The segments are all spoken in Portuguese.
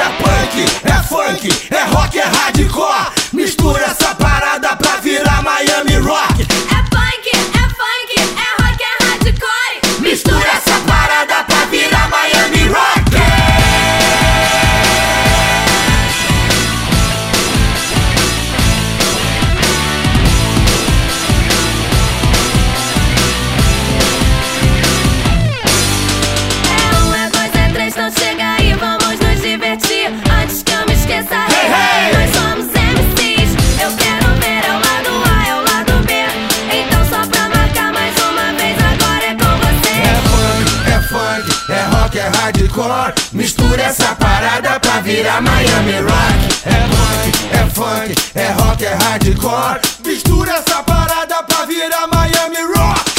É punk, é funk, é rock, é hardcore. Mistura essa parada pra virar Miami Rock. É punk, é funk, é rock, é hardcore. Mistura essa parada pra virar Miami Rock. Então chega aí, vamos nos divertir. Antes que eu me esqueça, hey, nós somos MCs. Eu quero ver é o lado A, é o lado B. Então só pra marcar mais uma vez, agora é com você. É funk, é rock, é hardcore. Mistura essa parada pra virar Miami Rock. É funk, é rock, é hardcore. Mistura essa parada pra virar Miami Rock.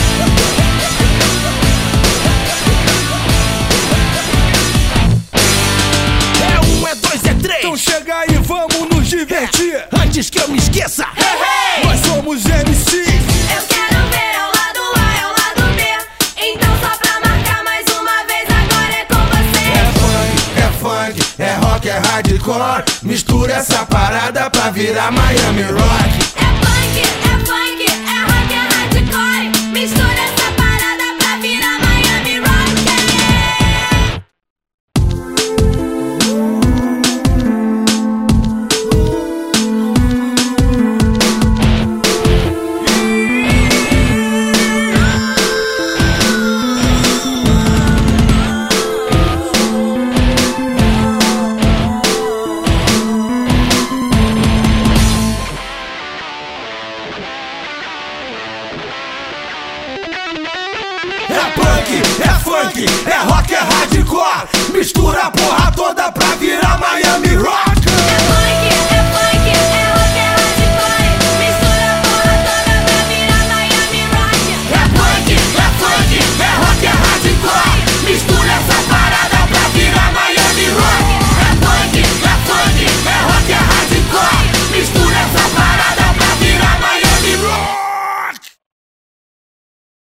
Então chega aí, vamos nos divertir. Antes que eu me esqueça, nós somos MCs. Eu quero ver é o lado A, é o lado B. Então só pra marcar mais uma vez, agora é com você. É funk, é rock, é hardcore. Mistura essa parada pra virar Miami Rock. É punk, é funk, é rock, é hardcore. Mistura essa parada pra virar Miami Rock. É punk, é funk, é rock, é hardcore. Mistura a porra toda